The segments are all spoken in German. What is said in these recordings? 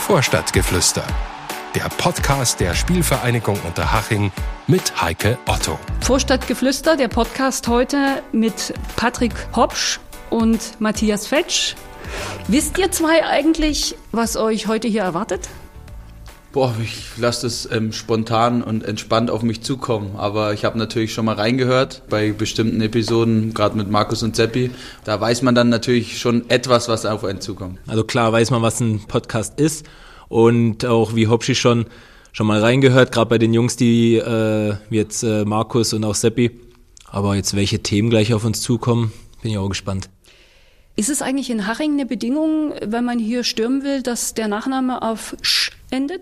Vorstadtgeflüster, der Podcast der Spielvereinigung Unterhaching mit Heike Otto. Vorstadtgeflüster, der Podcast heute mit Patrick Hopsch und Matthias Fetsch. Wisst ihr zwei eigentlich, was euch heute hier erwartet? Ich lasse das spontan und entspannt auf mich zukommen, aber ich habe natürlich schon mal reingehört bei bestimmten Episoden, gerade mit Markus und Seppi. Da weiß man dann natürlich schon etwas, was auf einen zukommt. Also klar weiß man, was ein Podcast ist und auch wie Hopschi schon mal reingehört, gerade bei den Jungs, die jetzt Markus und auch Seppi. Aber jetzt welche Themen gleich auf uns zukommen, bin ich auch gespannt. Ist es eigentlich in Haching eine Bedingung, wenn man hier stürmen will, dass der Nachname auf Sch endet?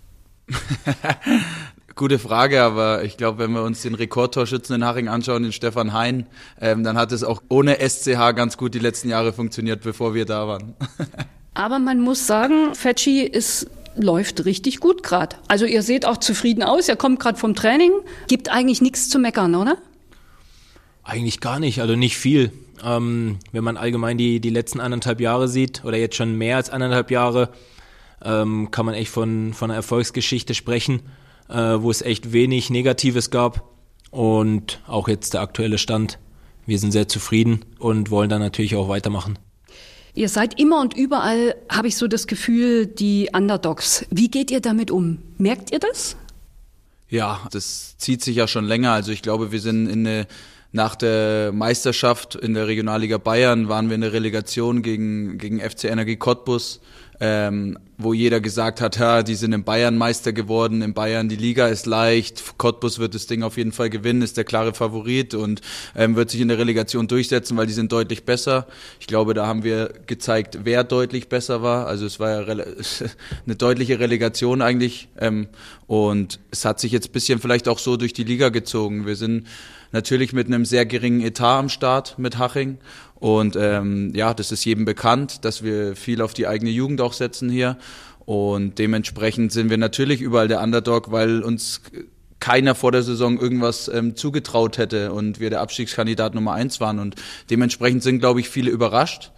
Gute Frage, aber ich glaube, wenn wir uns den Rekordtorschützen in Haching anschauen, den Stefan Hein, dann hat es auch ohne SCH ganz gut die letzten Jahre funktioniert, bevor wir da waren. Aber man muss sagen, Fetschi, es läuft richtig gut gerade. Also ihr seht auch zufrieden aus, ihr kommt gerade vom Training. Gibt eigentlich nichts zu meckern, oder? Eigentlich gar nicht, also nicht viel. Wenn man allgemein die letzten 1,5 Jahre sieht, oder jetzt schon mehr als 1,5 Jahre, kann man echt von einer Erfolgsgeschichte sprechen, wo es echt wenig Negatives gab. Und auch jetzt der aktuelle Stand. Wir sind sehr zufrieden und wollen dann natürlich auch weitermachen. Ihr seid immer und überall, habe ich so das Gefühl, die Underdogs. Wie geht ihr damit um? Merkt ihr das? Ja, das zieht sich ja schon länger. Also ich glaube, wir sind nach der Meisterschaft in der Regionalliga Bayern waren wir in der Relegation gegen FC Energie Cottbus, wo jeder gesagt hat, die sind in Bayern Meister geworden, in Bayern die Liga ist leicht, Cottbus wird das Ding auf jeden Fall gewinnen, ist der klare Favorit und wird sich in der Relegation durchsetzen, weil die sind deutlich besser. Ich glaube, da haben wir gezeigt, wer deutlich besser war, also es war ja eine deutliche Relegation eigentlich und es hat sich jetzt ein bisschen vielleicht auch so durch die Liga gezogen. Wir sind natürlich mit einem sehr geringen Etat am Start mit Haching und das ist jedem bekannt, dass wir viel auf die eigene Jugend auch setzen hier und dementsprechend sind wir natürlich überall der Underdog, weil uns keiner vor der Saison irgendwas zugetraut hätte und wir der Abstiegskandidat Nummer 1 waren und dementsprechend sind, glaube ich, viele überrascht.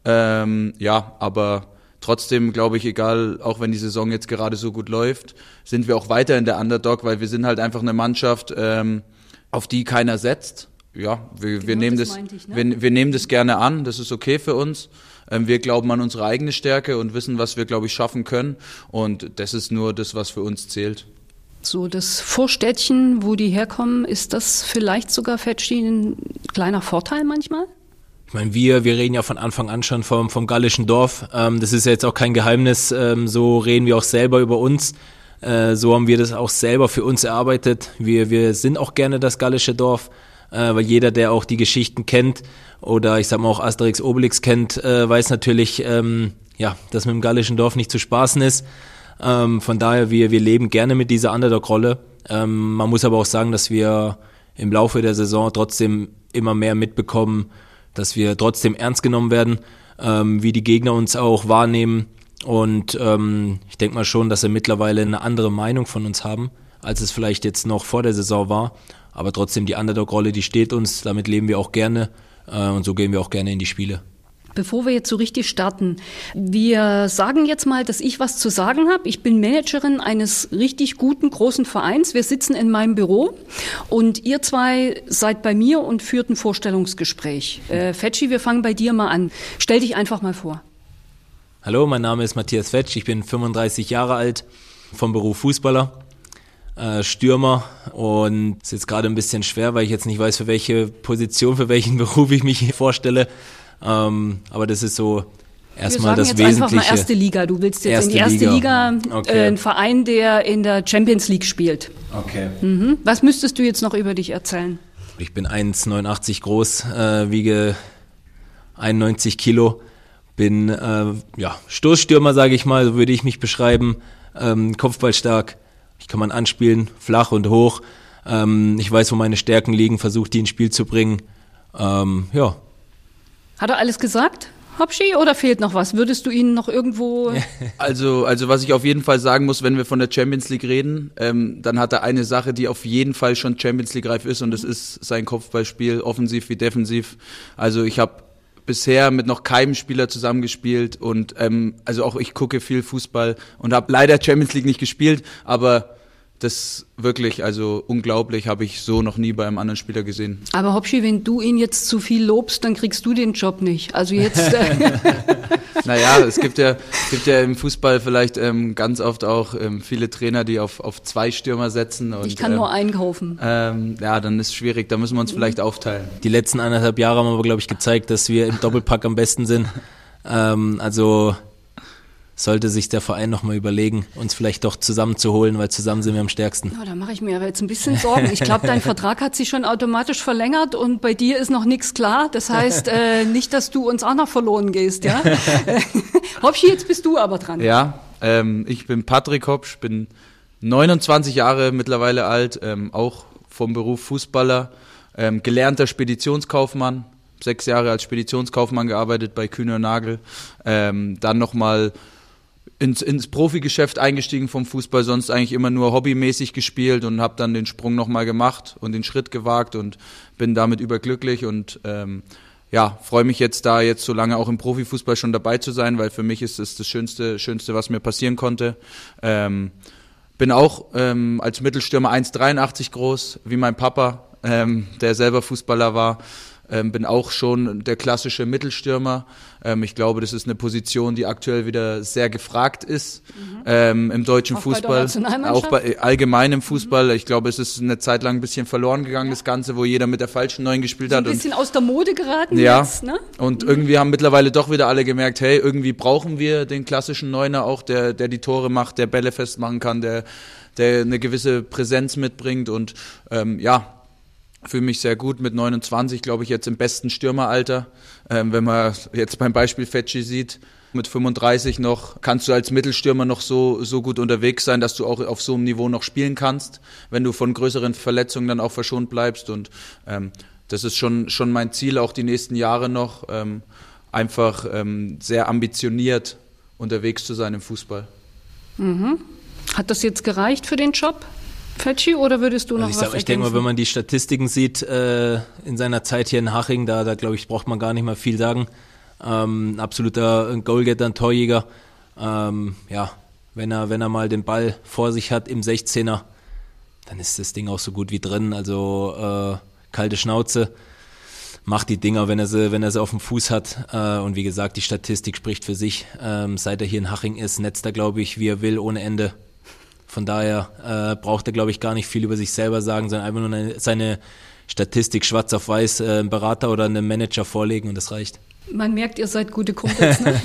Aber trotzdem glaube ich, egal, auch wenn die Saison jetzt gerade so gut läuft, sind wir auch weiter in der Underdog, weil wir sind halt einfach eine Mannschaft, auf die keiner setzt. Ja, wir nehmen das, wir nehmen das gerne an, das ist okay für uns. Wir glauben an unsere eigene Stärke und wissen, was wir, glaube ich, schaffen können. Und das ist nur das, was für uns zählt. So, das Vorstädtchen, wo die herkommen, ist das vielleicht sogar Fetschi ein kleiner Vorteil manchmal? Ich meine, wir reden ja von Anfang an schon vom gallischen Dorf. Das ist ja jetzt auch kein Geheimnis. So reden wir auch selber über uns. So haben wir das auch selber für uns erarbeitet. Wir sind auch gerne das gallische Dorf, weil jeder, der auch die Geschichten kennt oder ich sag mal auch Asterix Obelix kennt, weiß natürlich, dass mit dem gallischen Dorf nicht zu spaßen ist. Von daher, wir leben gerne mit dieser Underdog-Rolle. Man muss aber auch sagen, dass wir im Laufe der Saison trotzdem immer mehr mitbekommen, dass wir trotzdem ernst genommen werden, wie die Gegner uns auch wahrnehmen. Und ich denke mal schon, dass sie mittlerweile eine andere Meinung von uns haben, als es vielleicht jetzt noch vor der Saison war. Aber trotzdem die Underdog-Rolle, die steht uns, damit leben wir auch gerne und so gehen wir auch gerne in die Spiele. Bevor wir jetzt so richtig starten, wir sagen jetzt mal, dass ich was zu sagen habe. Ich bin Managerin eines richtig guten, großen Vereins. Wir sitzen in meinem Büro und ihr zwei seid bei mir und führt ein Vorstellungsgespräch. Fetschi, wir fangen bei dir mal an. Stell dich einfach mal vor. Hallo, mein Name ist Matthias Fetsch, ich bin 35 Jahre alt, vom Beruf Fußballer, Stürmer und es ist jetzt gerade ein bisschen schwer, weil ich jetzt nicht weiß, für welche Position, für welchen Beruf ich mich vorstelle, aber das ist so erstmal das Wesentliche. Wir sagen jetzt einfach mal erste Liga, du willst jetzt in die erste Liga, okay. Ein Verein, der in der Champions League spielt. Okay. Was müsstest du jetzt noch über dich erzählen? Ich bin 1,89 groß, wiege 91 Kilo. Bin Stoßstürmer, sage ich mal, so würde ich mich beschreiben, kopfballstark, ich kann man anspielen, flach und hoch, ich weiß, wo meine Stärken liegen, versuche die ins Spiel zu bringen, Hat er alles gesagt, Hopschi, oder fehlt noch was? Würdest du ihn noch irgendwo... Also was ich auf jeden Fall sagen muss, wenn wir von der Champions League reden, dann hat er eine Sache, die auf jeden Fall schon Champions League reif ist und das ist sein Kopfballspiel, offensiv wie defensiv. Also ich habe bisher mit noch keinem Spieler zusammengespielt und also auch ich gucke viel Fußball und habe leider Champions League nicht gespielt, aber das wirklich, also unglaublich, habe ich so noch nie bei einem anderen Spieler gesehen. Aber Hopschi, wenn du ihn jetzt zu viel lobst, dann kriegst du den Job nicht. Also jetzt... Naja, es gibt ja im Fußball vielleicht ganz oft auch viele Trainer, die auf 2 Stürmer setzen. Und, ich kann nur einkaufen. Ja, dann ist es schwierig, da müssen wir uns vielleicht aufteilen. Die letzten 1,5 Jahre haben aber, glaube ich, gezeigt, dass wir im Doppelpack am besten sind. Also sollte sich der Verein nochmal überlegen, uns vielleicht doch zusammenzuholen, weil zusammen sind wir am stärksten. Ja, da mache ich mir aber jetzt ein bisschen Sorgen. Ich glaube, dein Vertrag hat sich schon automatisch verlängert und bei dir ist noch nichts klar. Das heißt, nicht, dass du uns auch noch verloren gehst. Ja? Hopschi, jetzt bist du aber dran. Ja, ich bin Patrick Hopsch, bin 29 Jahre mittlerweile alt, auch vom Beruf Fußballer, gelernter Speditionskaufmann, 6 Jahre als Speditionskaufmann gearbeitet bei Kühne + Nagel, dann nochmal ins Profigeschäft eingestiegen vom Fußball, sonst eigentlich immer nur hobbymäßig gespielt und habe dann den Sprung nochmal gemacht und den Schritt gewagt und bin damit überglücklich und freue mich jetzt so lange auch im Profifußball schon dabei zu sein, weil für mich ist es das Schönste, was mir passieren konnte. Bin auch als Mittelstürmer 1,83 groß, wie mein Papa, der selber Fußballer war. Bin auch schon der klassische Mittelstürmer. Ich glaube, das ist eine Position, die aktuell wieder sehr gefragt ist im deutschen auch Fußball. Auch allgemein im Fußball. Ich glaube, es ist eine Zeit lang ein bisschen verloren gegangen, das Ganze, wo jeder mit der falschen Neun gespielt hat. Ein bisschen aus der Mode geraten ja, jetzt, ne? Und irgendwie haben mittlerweile doch wieder alle gemerkt, hey, irgendwie brauchen wir den klassischen Neuner auch, der die Tore macht, der Bälle festmachen kann, der eine gewisse Präsenz mitbringt und fühle mich sehr gut mit 29, glaube ich, jetzt im besten Stürmeralter. Wenn man jetzt beim Beispiel Fetschi sieht, mit 35 noch, kannst du als Mittelstürmer noch so gut unterwegs sein, dass du auch auf so einem Niveau noch spielen kannst, wenn du von größeren Verletzungen dann auch verschont bleibst. Und das ist schon mein Ziel, auch die nächsten Jahre noch, einfach sehr ambitioniert unterwegs zu sein im Fußball. Mhm. Hat das jetzt gereicht für den Job, Fetschi, oder würdest du noch was ergänzen? Ich denke mal, wenn man die Statistiken sieht in seiner Zeit hier in Haching, da glaube ich, braucht man gar nicht mehr viel sagen. Ein absoluter Goalgetter, ein Torjäger. Wenn er mal den Ball vor sich hat im 16er, dann ist das Ding auch so gut wie drin. Also kalte Schnauze, macht die Dinger, wenn er sie auf dem Fuß hat. Und wie gesagt, die Statistik spricht für sich. Seit er hier in Haching ist, netzt er, glaube ich, wie er will, ohne Ende. Von daher braucht er, glaube ich, gar nicht viel über sich selber sagen, sondern einfach nur seine Statistik schwarz auf weiß einem Berater oder einem Manager vorlegen und das reicht. Man merkt, ihr seid gute Kumpels, ne?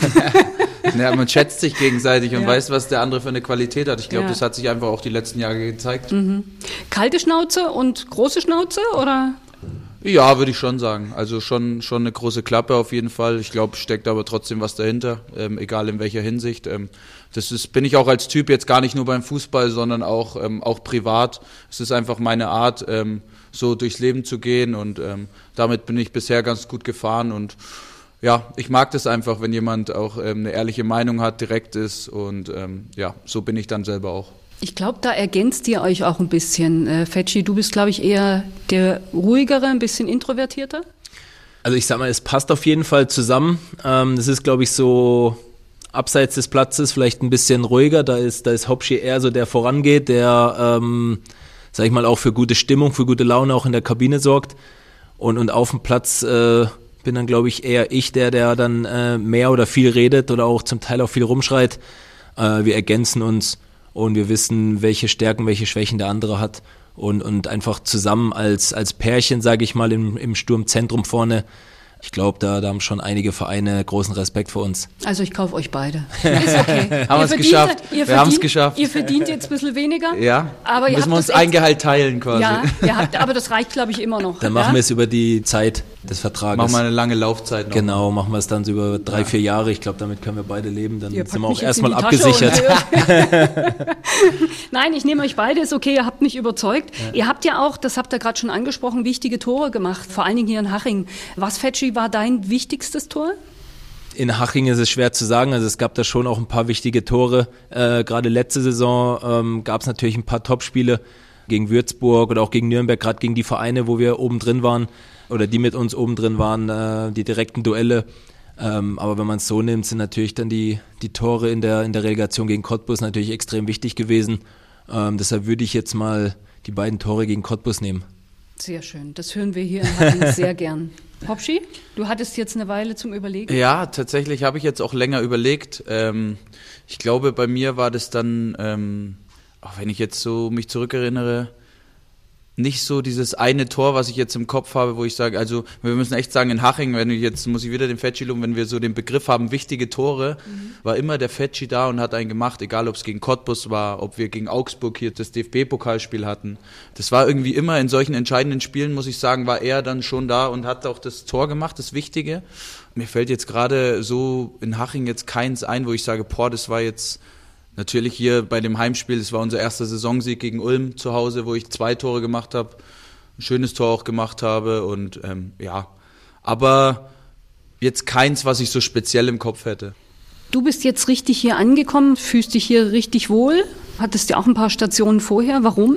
Ja, man schätzt sich gegenseitig und weiß, was der andere für eine Qualität hat. Ich glaube, das hat sich einfach auch die letzten Jahre gezeigt. Mhm. Kalte Schnauze und große Schnauze, oder? Ja, würde ich schon sagen. Also schon eine große Klappe auf jeden Fall. Ich glaube, steckt aber trotzdem was dahinter, egal in welcher Hinsicht. Bin ich auch als Typ jetzt gar nicht nur beim Fußball, sondern auch privat. Es ist einfach meine Art, so durchs Leben zu gehen und damit bin ich bisher ganz gut gefahren und ja, ich mag das einfach, wenn jemand auch eine ehrliche Meinung hat, direkt ist und so bin ich dann selber auch. Ich glaube, da ergänzt ihr euch auch ein bisschen. Fetschi, du bist, glaube ich, eher der ruhigere, ein bisschen introvertierter? Also ich sag mal, es passt auf jeden Fall zusammen. Das ist, glaube ich, so abseits des Platzes vielleicht ein bisschen ruhiger. Da ist Hopschi eher so, der vorangeht, der, sag ich mal, auch für gute Stimmung, für gute Laune auch in der Kabine sorgt. Und auf dem Platz bin dann, glaube ich, eher ich, der dann mehr oder viel redet oder auch zum Teil auch viel rumschreit. Wir ergänzen uns. Und wir wissen, welche Stärken, welche Schwächen der andere hat. Und einfach zusammen als Pärchen, sage ich mal, im Sturmzentrum vorne. Ich glaube, da haben schon einige Vereine großen Respekt vor uns. Also ich kaufe euch beide. Ist okay. Haben wir es geschafft. Wir haben es geschafft. Ihr verdient jetzt ein bisschen weniger. Ja, aber müssen wir uns ein Gehalt teilen quasi. Ja, aber das reicht, glaube ich, immer noch. Dann machen wir es über die Zeit des Vertrages. Machen wir eine lange Laufzeit noch. Genau, machen wir es dann so über 3-4 Jahre. Ich glaube, damit können wir beide leben. Dann sind wir auch erstmal abgesichert. Nein, ich nehme euch beide, ist okay, ihr habt mich überzeugt. Ja. Ihr habt ja auch, das habt ihr gerade schon angesprochen, wichtige Tore gemacht, vor allen Dingen hier in Haching. Was, Fetschi, war dein wichtigstes Tor? In Haching ist es schwer zu sagen, also es gab da schon auch ein paar wichtige Tore. Gerade letzte Saison gab es natürlich ein paar Topspiele gegen Würzburg oder auch gegen Nürnberg, gerade gegen die Vereine, wo wir oben drin waren. oder die mit uns oben drin waren, die direkten Duelle. Aber wenn man es so nimmt, sind natürlich dann die Tore in der Relegation gegen Cottbus natürlich extrem wichtig gewesen. Deshalb würde ich jetzt mal die beiden Tore gegen Cottbus nehmen. Sehr schön, das hören wir hier in Haching sehr gern. Hopschi, du hattest jetzt eine Weile zum Überlegen? Ja, tatsächlich habe ich jetzt auch länger überlegt. Ich glaube, bei mir war das dann, auch wenn ich jetzt so mich zurückerinnere, nicht so dieses eine Tor, was ich jetzt im Kopf habe, wo ich sage, also wir müssen echt sagen, in Haching, muss ich wieder den Fetschi loben, wenn wir so den Begriff haben, wichtige Tore, war immer der Fetschi da und hat einen gemacht, egal ob es gegen Cottbus war, ob wir gegen Augsburg hier das DFB-Pokalspiel hatten. Das war irgendwie immer in solchen entscheidenden Spielen, muss ich sagen, war er dann schon da und hat auch das Tor gemacht, das Wichtige. Mir fällt jetzt gerade so in Haching jetzt keins ein, wo ich sage, das war jetzt natürlich hier bei dem Heimspiel, das war unser erster Saisonsieg gegen Ulm zu Hause, wo ich 2 Tore gemacht habe, ein schönes Tor auch gemacht habe und aber jetzt keins, was ich so speziell im Kopf hätte. Du bist jetzt richtig hier angekommen, fühlst dich hier richtig wohl, hattest ja auch ein paar Stationen vorher, warum?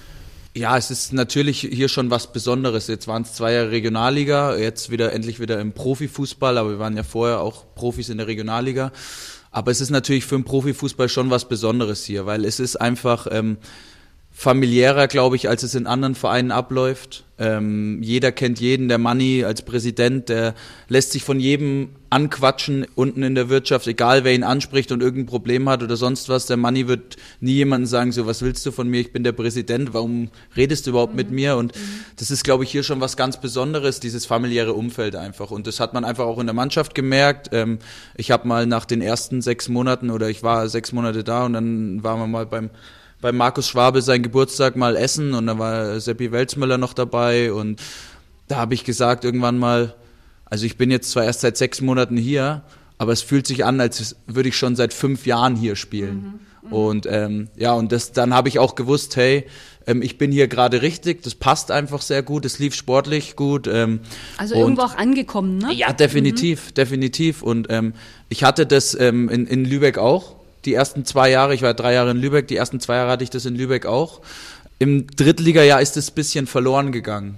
Ja, es ist natürlich hier schon was Besonderes. Jetzt waren es 2 Jahre Regionalliga, jetzt endlich wieder im Profifußball, aber wir waren ja vorher auch Profis in der Regionalliga. Aber es ist natürlich für den Profifußball schon was Besonderes hier, weil es ist einfach familiärer, glaube ich, als es in anderen Vereinen abläuft. Jeder kennt jeden, der Manni als Präsident, der lässt sich von jedem anquatschen unten in der Wirtschaft, egal wer ihn anspricht und irgendein Problem hat oder sonst was. Der Manni wird nie jemandem sagen, so, was willst du von mir, ich bin der Präsident, warum redest du überhaupt mit mir? Und das ist, glaube ich, hier schon was ganz Besonderes, dieses familiäre Umfeld einfach. Und das hat man einfach auch in der Mannschaft gemerkt. Ich habe mal nach den ersten 6 Monaten, oder ich war 6 Monate da und dann waren wir mal bei Markus Schwabe seinen Geburtstag mal essen und da war Seppi Welzmüller noch dabei und da habe ich gesagt irgendwann mal, also ich bin jetzt zwar erst seit 6 Monaten hier, aber es fühlt sich an, als würde ich schon seit 5 Jahren hier spielen. Und dann habe ich auch gewusst, hey, ich bin hier gerade richtig, das passt einfach sehr gut, es lief sportlich gut. Also irgendwo auch angekommen, ne? Ja, definitiv. Und ich hatte das in Lübeck auch. Die ersten 2 Jahre, ich war 3 Jahre in Lübeck, die ersten 2 Jahre hatte ich das in Lübeck auch. Im Drittligajahr ist es ein bisschen verloren gegangen,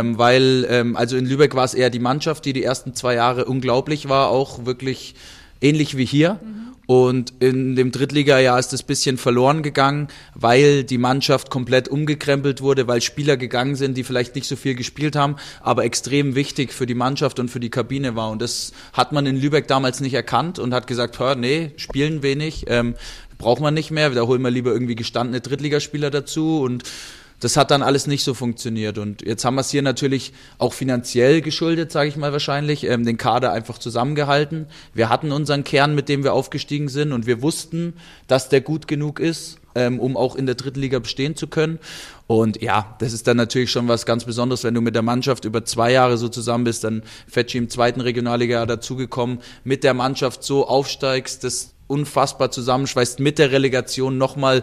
weil also in Lübeck war es eher die Mannschaft, die ersten 2 Jahre unglaublich war, auch wirklich ähnlich wie hier. Und in dem Drittligajahr ist es ein bisschen verloren gegangen, weil die Mannschaft komplett umgekrempelt wurde, weil Spieler gegangen sind, die vielleicht nicht so viel gespielt haben, aber extrem wichtig für die Mannschaft und für die Kabine war. Und das hat man in Lübeck damals nicht erkannt und hat gesagt, nee, spielen wenig, braucht man nicht mehr, da holen wir lieber irgendwie gestandene Drittligaspieler dazu und das hat dann alles nicht so funktioniert und jetzt haben wir es hier natürlich auch finanziell geschuldet, sage ich mal wahrscheinlich, den Kader einfach zusammengehalten. Wir hatten unseren Kern, mit dem wir aufgestiegen sind und wir wussten, dass der gut genug ist, um auch in der Drittliga bestehen zu können. Und ja, das ist dann natürlich schon was ganz Besonderes, wenn du mit der Mannschaft über 2 Jahre so zusammen bist, dann Fetschi im 2. Regionalliga dazugekommen, mit der Mannschaft so aufsteigst, das unfassbar zusammenschweißt, mit der Relegation nochmal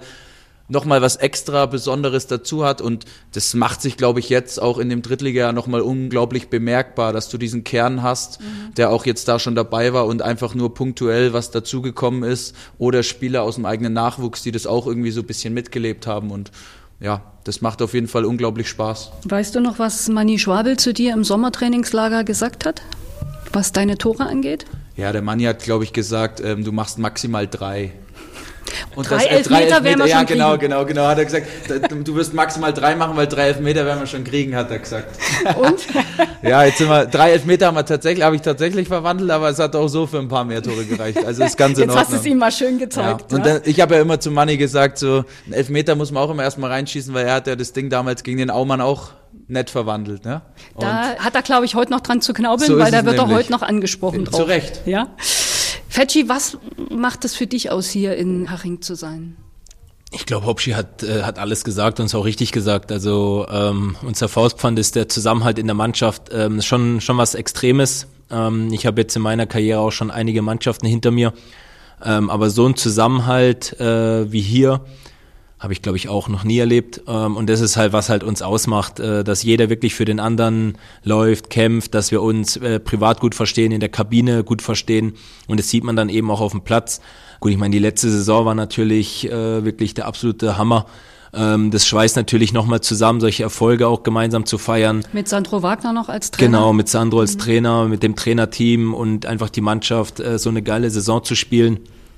was extra Besonderes dazu hat und das macht sich, glaube ich, jetzt auch in dem Drittliga nochmal unglaublich bemerkbar, dass du diesen Kern hast, der auch jetzt da schon dabei war und einfach nur punktuell was dazugekommen ist oder Spieler aus dem eigenen Nachwuchs, die das auch irgendwie so ein bisschen mitgelebt haben und ja, das macht auf jeden Fall unglaublich Spaß. Weißt du noch, was Manni Schwabel zu dir im Sommertrainingslager gesagt hat, was deine Tore angeht? Ja, der Manni hat, glaube ich, gesagt, du machst maximal 3. Und 3 Elfmeter werden wir schon kriegen. Ja, genau, hat er gesagt, du wirst maximal 3 machen, weil 3 Elfmeter werden wir schon kriegen, hat er gesagt. Und? Ja, jetzt sind wir, 3 Elfmeter habe ich tatsächlich verwandelt, aber es hat auch so für ein paar mehr Tore gereicht, also ist ganz in Ordnung. Jetzt hast du es ihm mal schön gezeigt. Ja. Und dann, ich habe ja immer zu Manni gesagt, so ein Elfmeter muss man auch immer erstmal reinschießen, weil er hat ja das Ding damals gegen den Aumann auch nett verwandelt. Ne? Da hat er, glaube ich, heute noch dran zu knaubeln, so weil da wird er heute noch angesprochen drauf. Zu Recht. Ja. Fetschi, was macht es für dich aus, hier in Haching zu sein? Ich glaube, Hopschi hat alles gesagt und es auch richtig gesagt. Also unser Faustpfand ist der Zusammenhalt in der Mannschaft, schon was Extremes. Ich habe jetzt in meiner Karriere auch schon einige Mannschaften hinter mir, aber so ein Zusammenhalt wie hier habe ich, glaube ich, auch noch nie erlebt. Und das ist halt, was halt uns ausmacht, dass jeder wirklich für den anderen läuft, kämpft, dass wir uns privat gut verstehen, in der Kabine gut verstehen. Und das sieht man dann eben auch auf dem Platz. Gut, ich meine, die letzte Saison war natürlich wirklich der absolute Hammer. Das schweißt natürlich nochmal zusammen, solche Erfolge auch gemeinsam zu feiern. Mit Sandro Wagner noch als Trainer? Genau, mit Sandro als Trainer, mit dem Trainerteam und einfach die Mannschaft, so eine geile Saison zu spielen,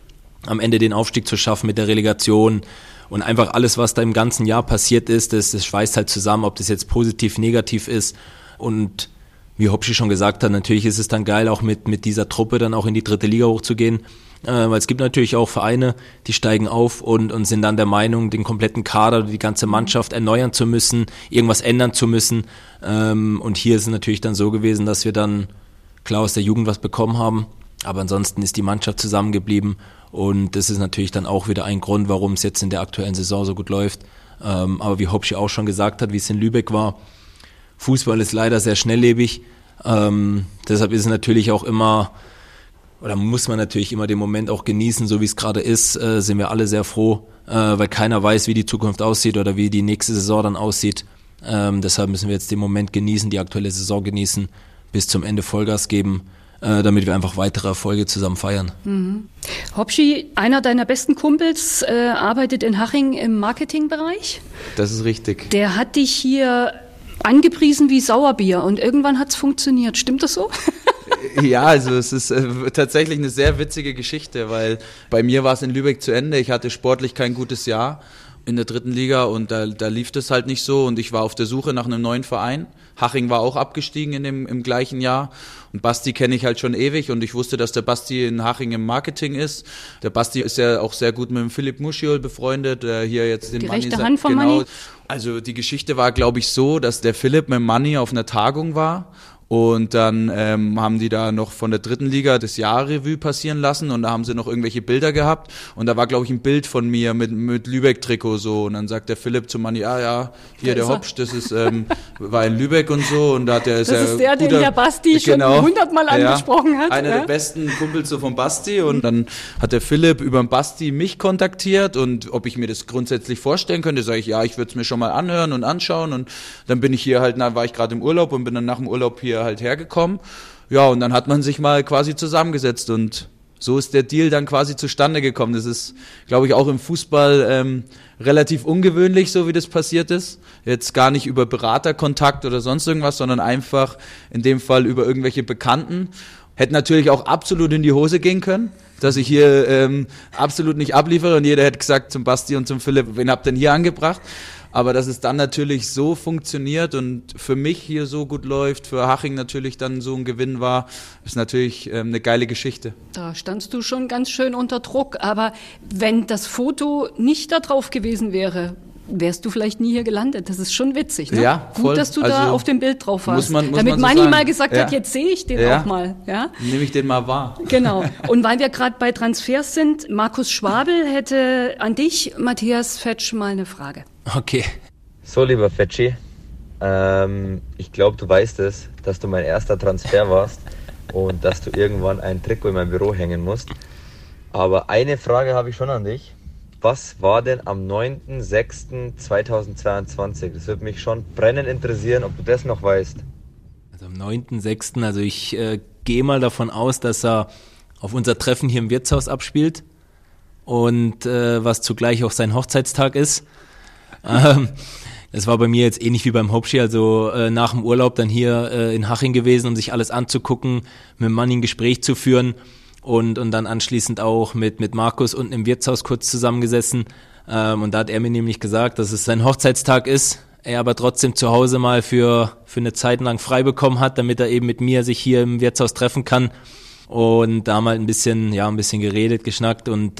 am Ende den Aufstieg zu schaffen mit der Relegation und einfach alles, was da im ganzen Jahr passiert ist, das schweißt halt zusammen, ob das jetzt positiv, negativ ist. Und wie Hopschi schon gesagt hat, natürlich ist es dann geil, auch mit dieser Truppe dann auch in die 3. Liga hochzugehen. Weil es gibt natürlich auch Vereine, die steigen auf und sind dann der Meinung, den kompletten Kader, die ganze Mannschaft erneuern zu müssen, irgendwas ändern zu müssen. Und hier ist es natürlich dann so gewesen, dass wir dann klar aus der Jugend was bekommen haben, aber ansonsten ist die Mannschaft zusammengeblieben und das ist natürlich dann auch wieder ein Grund, warum es jetzt in der aktuellen Saison so gut läuft. Aber wie Hopschi auch schon gesagt hat, wie es in Lübeck war, Fußball ist leider sehr schnelllebig. Deshalb ist es natürlich auch immer, oder muss man natürlich immer den Moment auch genießen, so wie es gerade ist, sind wir alle sehr froh, weil keiner weiß, wie die Zukunft aussieht oder wie die nächste Saison dann aussieht. Deshalb müssen wir jetzt den Moment genießen, die aktuelle Saison genießen, bis zum Ende Vollgas geben, damit wir einfach weitere Erfolge zusammen feiern. Mhm. Hopschi, einer deiner besten Kumpels arbeitet in Haching im Marketingbereich. Das ist richtig. Der hat dich hier angepriesen wie Sauerbier und irgendwann hat es funktioniert. Stimmt das so? Ja, also es ist tatsächlich eine sehr witzige Geschichte, weil bei mir war es in Lübeck zu Ende. Ich hatte sportlich kein gutes Jahr in der 3. Liga und da lief das halt nicht so und ich war auf der Suche nach einem neuen Verein. Haching war auch abgestiegen im gleichen Jahr und Basti kenne ich halt schon ewig und ich wusste, dass der Basti in Haching im Marketing ist. Der Basti ist ja auch sehr gut mit dem Philipp Muschiol befreundet, der hier jetzt den die Manni rechte Hand von Manni. Also die Geschichte war, glaube ich, so, dass der Philipp mit dem Manni auf einer Tagung war. Und dann haben die da noch von der 3. Liga das Jahrrevue passieren lassen und da haben sie noch irgendwelche Bilder gehabt und da war, glaube ich, ein Bild von mir mit Lübeck-Trikot so und dann sagt der Philipp zu Manni, ja, hier der Hopsch, das ist war in Lübeck und so und da hat der das ist der, den der Basti schon 100-mal angesprochen hat. Einer der besten Kumpels so von Basti und dann hat der Philipp über den Basti mich kontaktiert und ob ich mir das grundsätzlich vorstellen könnte, sage ich, ja, ich würde es mir schon mal anhören und anschauen und dann bin ich hier halt, war ich gerade im Urlaub und bin dann nach dem Urlaub hier halt hergekommen. Ja, und dann hat man sich mal quasi zusammengesetzt und so ist der Deal dann quasi zustande gekommen. Das ist, glaube ich, auch im Fußball relativ ungewöhnlich, so wie das passiert ist. Jetzt gar nicht über Beraterkontakt oder sonst irgendwas, sondern einfach in dem Fall über irgendwelche Bekannten. Hätte natürlich auch absolut in die Hose gehen können, dass ich hier absolut nicht abliefere und jeder hätte gesagt zum Basti und zum Philipp, wen habt ihr denn hier angebracht? Aber dass es dann natürlich so funktioniert und für mich hier so gut läuft, für Haching natürlich dann so ein Gewinn war, ist natürlich eine geile Geschichte. Da standst du schon ganz schön unter Druck, aber wenn das Foto nicht da drauf gewesen wäre, wärst du vielleicht nie hier gelandet. Das ist schon witzig, ne? Ja, voll. Gut, dass du da auf dem Bild drauf warst. Muss damit man so Manni sagen. mal gesagt hat, jetzt sehe ich den auch mal. Ja? Nehme ich den mal wahr. Genau. Und weil wir gerade bei Transfers sind, Markus Schwabel hätte an dich, Matthias Fetsch, mal eine Frage. Okay. So, lieber Fetschi, ich glaube, du weißt es, dass du mein erster Transfer warst und dass du irgendwann ein Trikot in meinem Büro hängen musst. Aber eine Frage habe ich schon an dich. Was war denn am 9.06.2022? Das würde mich schon brennend interessieren, ob du das noch weißt. Also am 9.06., also ich gehe mal davon aus, dass er auf unser Treffen hier im Wirtshaus abspielt und was zugleich auch sein Hochzeitstag ist. Das war bei mir jetzt ähnlich wie beim Hopschi, also nach dem Urlaub dann hier in Haching gewesen, um sich alles anzugucken, mit dem Mann ein Gespräch zu führen und dann anschließend auch mit Markus unten im Wirtshaus kurz zusammengesessen. Und da hat er mir nämlich gesagt, dass es sein Hochzeitstag ist, er aber trotzdem zu Hause mal für eine Zeit lang frei bekommen hat, damit er eben mit mir sich hier im Wirtshaus treffen kann. Und da mal ein bisschen geredet, geschnackt und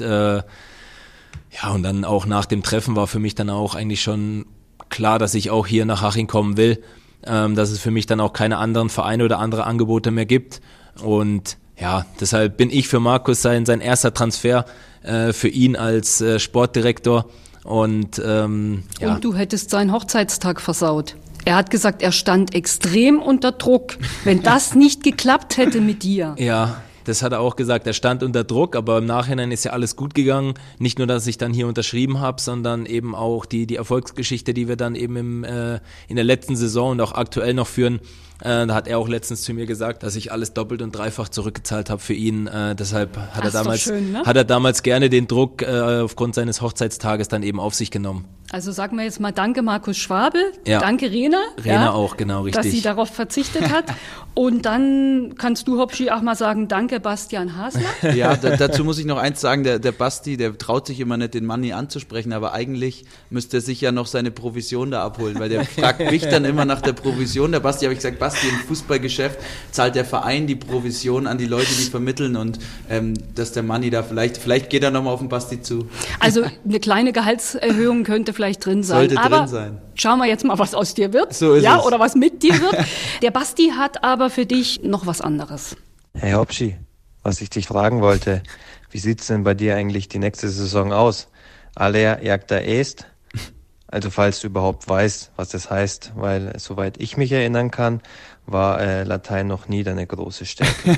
und dann auch nach dem Treffen war für mich dann auch eigentlich schon klar, dass ich auch hier nach Haching kommen will, dass es für mich dann auch keine anderen Vereine oder andere Angebote mehr gibt und ja, deshalb bin ich für Markus sein erster Transfer für ihn als Sportdirektor und Und du hättest seinen Hochzeitstag versaut. Er hat gesagt, er stand extrem unter Druck, wenn das nicht geklappt hätte mit dir. Ja, das hat er auch gesagt, er stand unter Druck, aber im Nachhinein ist ja alles gut gegangen. Nicht nur, dass ich dann hier unterschrieben habe, sondern eben auch die Erfolgsgeschichte, die wir dann eben in der letzten Saison und auch aktuell noch führen, Da hat er auch letztens zu mir gesagt, dass ich alles doppelt und dreifach zurückgezahlt habe für ihn. Deshalb hat er damals gerne den Druck aufgrund seines Hochzeitstages dann eben auf sich genommen. Also sagen wir jetzt mal danke Markus Schwabel, ja. Danke Rena. Rena auch, genau, richtig. Dass sie darauf verzichtet hat. Und dann kannst du, Hopschi, auch mal sagen, danke Bastian Hasler. Ja, dazu muss ich noch eins sagen, der Basti, der traut sich immer nicht, den Manni anzusprechen, aber eigentlich müsste er sich ja noch seine Provision da abholen, weil der fragt mich dann immer nach der Provision. Der Basti, habe ich gesagt, Basti, im Fußballgeschäft zahlt der Verein die Provision an die Leute, die vermitteln und dass der Manni da vielleicht geht er nochmal auf den Basti zu. Also eine kleine Gehaltserhöhung könnte vielleicht drin sein. Sollte drin sein. Schauen wir jetzt mal, was aus dir wird. So ist es. Oder was mit dir wird. Der Basti hat aber für dich noch was anderes. Hey Hopschi, was ich dich fragen wollte, wie sieht's denn bei dir eigentlich die nächste Saison aus? Aller jagda est? Also falls du überhaupt weißt, was das heißt, weil soweit ich mich erinnern kann, war Latein noch nie deine große Stärke.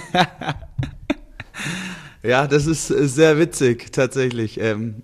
Ja, das ist sehr witzig, tatsächlich.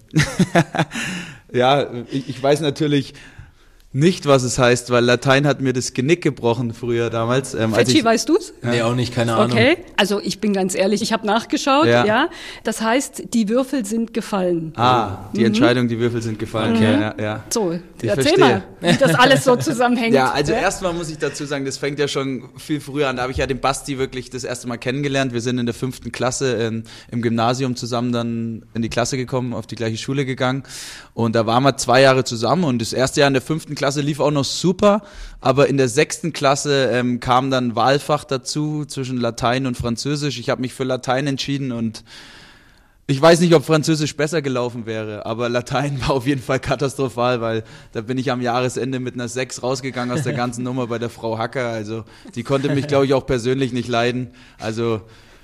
Ja, ich weiß natürlich nicht, was es heißt, weil Latein hat mir das Genick gebrochen früher damals. Fetschi, weißt du's? Nee, auch nicht, keine Ahnung. Okay, also ich bin ganz ehrlich, ich habe nachgeschaut, Ja. ja. Das heißt, die Würfel sind gefallen. Die Entscheidung, die Würfel sind gefallen. Ja. So, Ich erzähl verstehe. mal, wie das alles so zusammenhängt. Ja, also erstmal muss ich dazu sagen, das fängt ja schon viel früher an. Da habe ich ja den Basti wirklich das erste Mal kennengelernt. Wir sind in der 5. Klasse im Gymnasium zusammen dann in die Klasse gekommen, auf die gleiche Schule gegangen. Und da waren wir 2 Jahre zusammen und das erste Jahr in der 5. Klasse lief auch noch super. Aber in der 6. Klasse kam dann Wahlfach dazu zwischen Latein und Französisch. Ich habe mich für Latein entschieden und ich weiß nicht, ob Französisch besser gelaufen wäre, aber Latein war auf jeden Fall katastrophal, weil da bin ich am Jahresende mit einer 6 rausgegangen aus der ganzen Nummer bei der Frau Hacker. Also die konnte mich, glaube ich, auch persönlich nicht leiden. Also,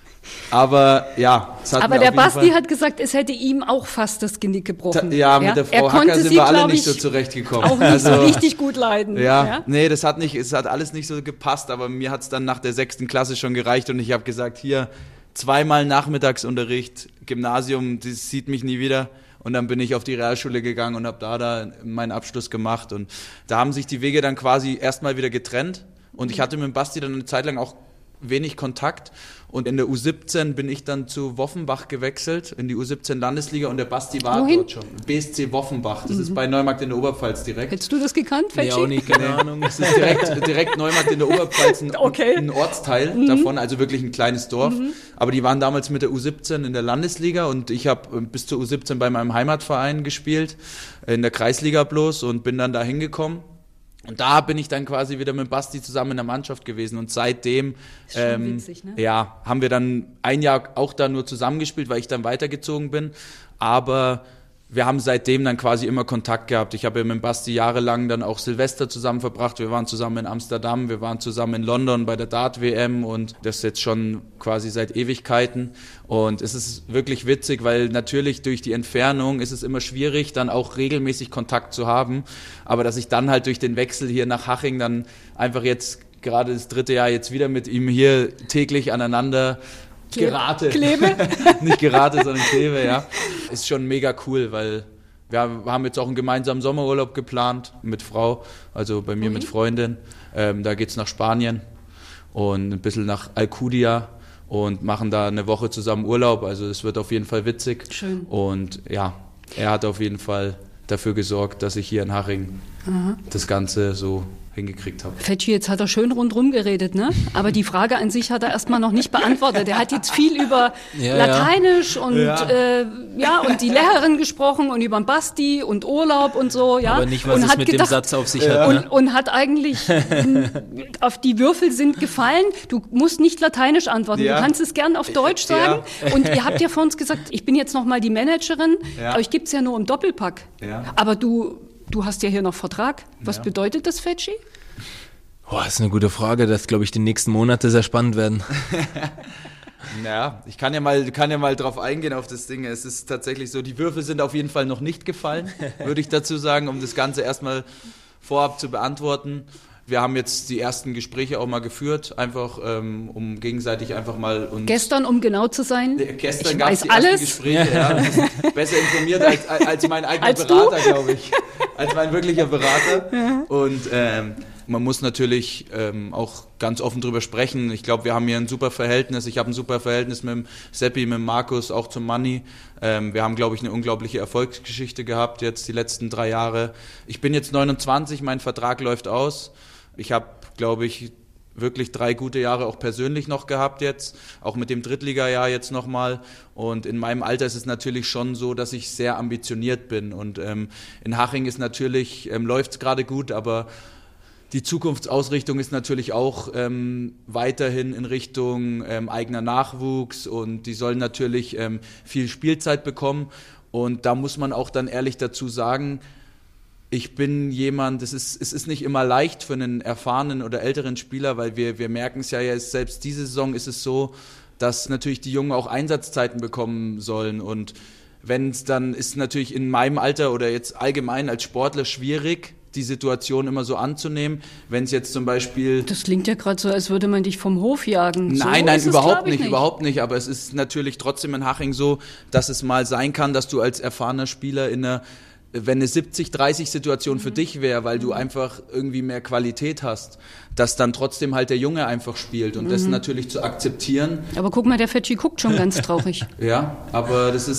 aber ja, es hat Aber mir der auf jeden Basti Fall, hat gesagt, es hätte ihm auch fast das Genick gebrochen. ja, mit der Frau Hacker sind wir alle nicht so zurechtgekommen. Auch nicht so richtig gut leiden. Ja, nee, es hat alles nicht so gepasst, aber mir hat es dann nach der 6. Klasse schon gereicht und ich habe gesagt, hier, 2-mal Nachmittagsunterricht, Gymnasium, das sieht mich nie wieder. Und dann bin ich auf die Realschule gegangen und habe da meinen Abschluss gemacht. Und da haben sich die Wege dann quasi erstmal wieder getrennt. Und ich hatte mit dem Basti dann eine Zeit lang auch wenig Kontakt. Und in der U17 bin ich dann zu Woffenbach gewechselt, in die U17 Landesliga. Und der Basti war Wohin? dort schon. BSC Woffenbach, das ist bei Neumarkt in der Oberpfalz direkt. Hättest du das gekannt, Nee, Fetschi? auch nicht, keine Ahnung. Das ist direkt Neumarkt in der Oberpfalz, Okay. ein Ortsteil davon, also wirklich ein kleines Dorf. Aber die waren damals mit der U17 in der Landesliga und ich habe bis zur U17 bei meinem Heimatverein gespielt, in der Kreisliga bloß und bin dann da hingekommen. Und da bin ich dann quasi wieder mit Basti zusammen in der Mannschaft gewesen und seitdem Ist schon witzig, ne? ja, haben wir dann ein Jahr auch da nur zusammengespielt, weil ich dann weitergezogen bin, aber wir haben seitdem dann quasi immer Kontakt gehabt. Ich habe ja mit Basti jahrelang dann auch Silvester zusammen verbracht. Wir waren zusammen in Amsterdam, wir waren zusammen in London bei der Dart-WM und das jetzt schon quasi seit Ewigkeiten. Und es ist wirklich witzig, weil natürlich durch die Entfernung ist es immer schwierig, dann auch regelmäßig Kontakt zu haben. Aber dass ich dann halt durch den Wechsel hier nach Haching dann einfach jetzt gerade das 3. Jahr jetzt wieder mit ihm hier täglich aneinander gerate. Klebe? Nicht gerate, sondern klebe, ja. Ist schon mega cool, weil wir haben jetzt auch einen gemeinsamen Sommerurlaub geplant mit Frau, also bei mir mit Freundin. Da geht's nach Spanien und ein bisschen nach Alcudia und machen da eine Woche zusammen Urlaub. Also es wird auf jeden Fall witzig. Schön. Und ja, er hat auf jeden Fall dafür gesorgt, dass ich hier in Haching das Ganze so hingekriegt habe. Fetschi, jetzt hat er schön rundherum geredet, ne? Aber die Frage an sich hat er erstmal noch nicht beantwortet. Er hat jetzt viel über Lateinisch und und die Lehrerin gesprochen und über den Basti und Urlaub und so, ja. Aber nicht, was und es hat mit dem Satz auf sich hat. Ne? Und hat eigentlich auf die Würfel sind gefallen. Du musst nicht Lateinisch antworten. Ja. Du kannst es gern auf Deutsch sagen. Und ihr habt ja vor uns gesagt, ich bin jetzt noch mal die Managerin. Ja. Euch gibt's ja nur im Doppelpack. Ja. Aber du hast ja hier noch Vertrag. Was bedeutet das, Fetschi? Das ist eine gute Frage. Das, glaube ich, die nächsten Monate sehr spannend werden. Naja, ich kann ja mal drauf eingehen auf das Ding. Es ist tatsächlich so, die Würfel sind auf jeden Fall noch nicht gefallen, würde ich dazu sagen, um das Ganze erstmal vorab zu beantworten. Wir haben jetzt die ersten Gespräche auch mal geführt, einfach um gegenseitig einfach mal uns... Gestern, um genau zu sein. Gestern Ich gab es weiß die ersten alles. Gespräche, ja. Wir sind besser informiert als mein eigener Als Berater, glaube ich. Als mein wirklicher Berater. Und Man muss natürlich auch ganz offen drüber sprechen. Ich glaube, wir haben hier ein super Verhältnis. Ich habe ein super Verhältnis mit dem Seppi, mit dem Markus, auch zum Manni. Wir haben, glaube ich, eine unglaubliche Erfolgsgeschichte gehabt jetzt die letzten 3 Jahre. Ich bin jetzt 29, mein Vertrag läuft aus. Ich habe, glaube ich, wirklich 3 gute Jahre auch persönlich noch gehabt jetzt, auch mit dem Drittligajahr jetzt nochmal. Und in meinem Alter ist es natürlich schon so, dass ich sehr ambitioniert bin. Und in Haching ist natürlich, läuft es gerade gut, aber die Zukunftsausrichtung ist natürlich auch weiterhin in Richtung eigener Nachwuchs, und die sollen natürlich viel Spielzeit bekommen. Und da muss man auch dann ehrlich dazu sagen, ich bin jemand, es ist nicht immer leicht für einen erfahrenen oder älteren Spieler, weil wir merken es ja jetzt, selbst diese Saison ist es so, dass natürlich die Jungen auch Einsatzzeiten bekommen sollen. Und wenn es dann ist natürlich in meinem Alter oder jetzt allgemein als Sportler schwierig, die Situation immer so anzunehmen, wenn es jetzt zum Beispiel... Das klingt ja gerade so, als würde man dich vom Hof jagen. Nein, überhaupt nicht, aber es ist natürlich trotzdem in Haching so, dass es mal sein kann, dass du als erfahrener Spieler wenn eine 70-30-Situation für dich wäre, weil du einfach irgendwie mehr Qualität hast, dass dann trotzdem halt der Junge einfach spielt, und das natürlich zu akzeptieren. Aber guck mal, der Fetschi guckt schon ganz traurig. Ja, aber das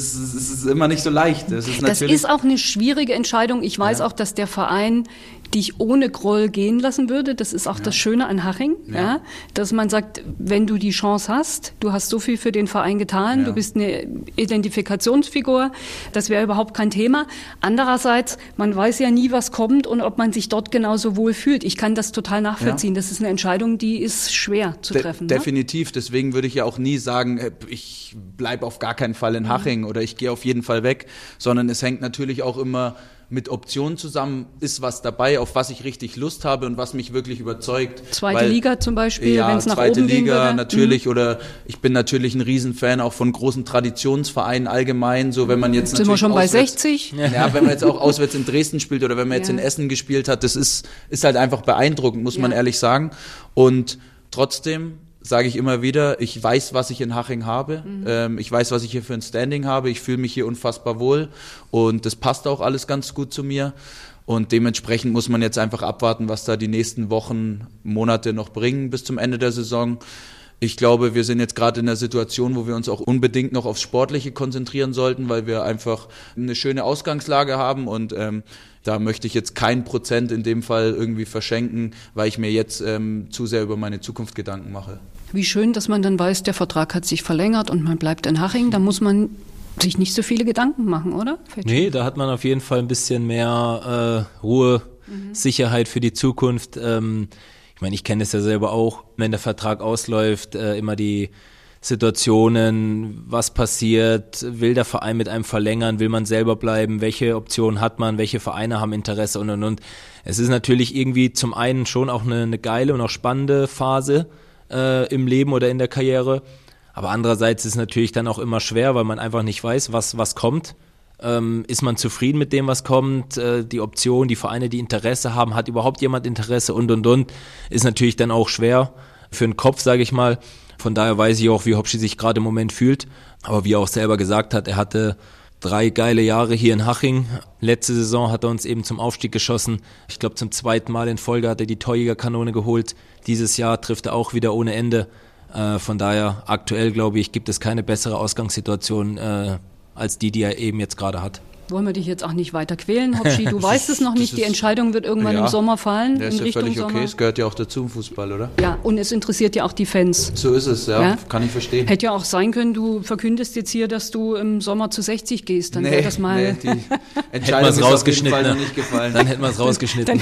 ist immer nicht so leicht. Das ist auch eine schwierige Entscheidung. Ich weiß auch, dass der Verein dich ohne Groll gehen lassen würde. Das ist auch das Schöne an Haching, dass man sagt, wenn du die Chance hast, du hast so viel für den Verein getan, du bist eine Identifikationsfigur, das wäre überhaupt kein Thema. Andererseits, man weiß ja nie, was kommt und ob man sich dort genauso wohl fühlt. Ich kann das total nachvollziehen. Das ist eine Entscheidung, die ist schwer zu treffen. Definitiv. Deswegen würde ich ja auch nie sagen, ich bleibe auf gar keinen Fall in Haching oder ich gehe auf jeden Fall weg, sondern es hängt natürlich auch immer mit Optionen zusammen, ist was dabei, auf was ich richtig Lust habe und was mich wirklich überzeugt. Zweite Liga zum Beispiel, wenn es nach oben gehen würde. Zweite Liga natürlich, oder ich bin natürlich ein Riesenfan auch von großen Traditionsvereinen allgemein, so wenn man jetzt sind natürlich wir schon bei 60? Ja, wenn man jetzt auch auswärts in Dresden spielt oder wenn man jetzt in Essen gespielt hat, das ist halt einfach beeindruckend, muss man ehrlich sagen. Und trotzdem sage ich immer wieder, ich weiß, was ich in Haching habe. Ich weiß, was ich hier für ein Standing habe. Ich fühle mich hier unfassbar wohl und das passt auch alles ganz gut zu mir. Und dementsprechend muss man jetzt einfach abwarten, was da die nächsten Wochen, Monate noch bringen bis zum Ende der Saison. Ich glaube, wir sind jetzt gerade in der Situation, wo wir uns auch unbedingt noch aufs Sportliche konzentrieren sollten, weil wir einfach eine schöne Ausgangslage haben, und da möchte ich jetzt kein Prozent in dem Fall irgendwie verschenken, weil ich mir jetzt zu sehr über meine Zukunft Gedanken mache. Wie schön, dass man dann weiß, der Vertrag hat sich verlängert und man bleibt in Haching. Da muss man sich nicht so viele Gedanken machen, oder? Nee, da hat man auf jeden Fall ein bisschen mehr Ruhe, Sicherheit für die Zukunft. Ich meine, ich kenne es ja selber auch, wenn der Vertrag ausläuft, immer die Situationen, was passiert, will der Verein mit einem verlängern, will man selber bleiben, welche Optionen hat man, welche Vereine haben Interesse und. Es ist natürlich irgendwie zum einen schon auch eine geile und auch spannende Phase im Leben oder in der Karriere, aber andererseits ist es natürlich dann auch immer schwer, weil man einfach nicht weiß, was kommt. Ist man zufrieden mit dem, was kommt? Die Option, die Vereine, die Interesse haben, hat überhaupt jemand Interesse und. Ist natürlich dann auch schwer für den Kopf, sage ich mal. Von daher weiß ich auch, wie Hopschi sich gerade im Moment fühlt. Aber wie er auch selber gesagt hat, er hatte 3 geile Jahre hier in Haching. Letzte Saison hat er uns eben zum Aufstieg geschossen. Ich glaube, zum 2. Mal in Folge hat er die Torjägerkanone geholt. Dieses Jahr trifft er auch wieder ohne Ende. Von daher, aktuell, glaube ich, gibt es keine bessere Ausgangssituation als die er eben jetzt gerade hat. Wollen wir dich jetzt auch nicht weiter quälen, Hopschi? Du weißt es noch nicht, die Entscheidung wird irgendwann im Sommer fallen. Das ist ja völlig okay, es gehört ja auch dazu im Fußball, oder? Ja, und es interessiert ja auch die Fans. So ist es, ja, kann ich verstehen. Hätte ja auch sein können, du verkündest jetzt hier, dass du im Sommer zu 60 gehst, dann wäre das mal... die Entscheidung ist auf jeden Fall noch nicht gefallen. Dann hätten wir es rausgeschnitten.